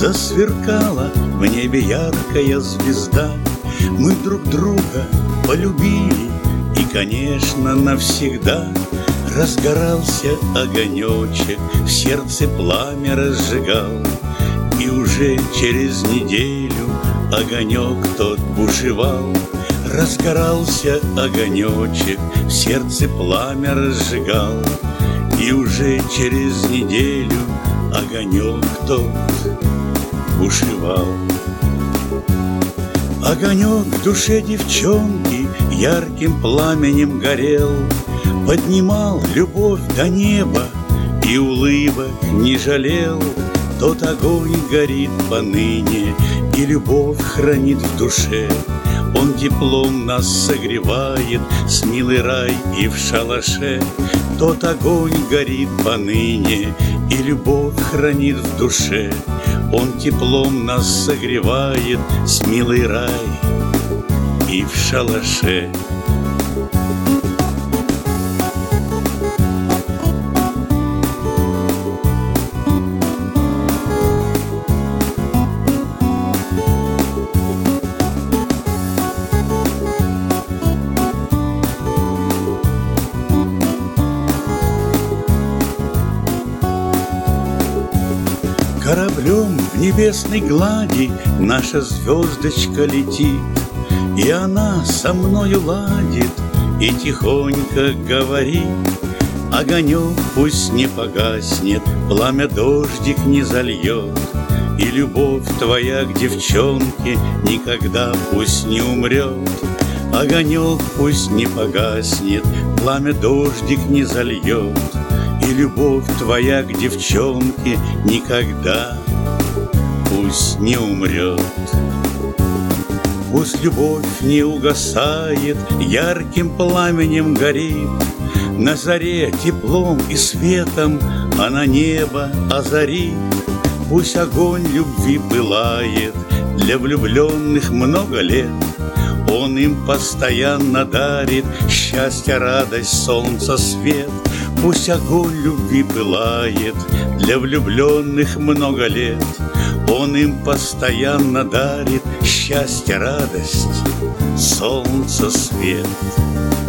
засверкала в небе яркая звезда. Мы друг друга полюбили, и, конечно, навсегда. Разгорался огонечек, в сердце пламя разжигал, и уже через неделю огонек тот бушевал. Разгорался огонечек, в сердце пламя разжигал, и уже через неделю огонек тот бушевал. Огонек в душе девчонки ярким пламенем горел, поднимал любовь до неба и улыбок не жалел. Тот огонь горит поныне и любовь хранит в душе. Он теплом нас согревает, с милый рай и в шалаше. Тот огонь горит поныне и любовь хранит в душе. Он теплом нас согревает, с милый рай и в шалаше. Кораблем в небесной глади наша звездочка летит, и она со мною ладит и тихонько говорит: огонек пусть не погаснет, пламя дождик не зальет, и любовь твоя к девчонке никогда пусть не умрет. Огонек пусть не погаснет, пламя дождик не зальет, и любовь твоя к девчонке никогда пусть не умрет. Пусть любовь не угасает, ярким пламенем горит, на заре теплом и светом она небо озарит. Пусть огонь любви пылает для влюбленных много лет, он им постоянно дарит счастье, радость, солнце, свет. Пусть огонь любви пылает для влюбленных много лет, он им постоянно дарит счастье, радость, солнце, свет.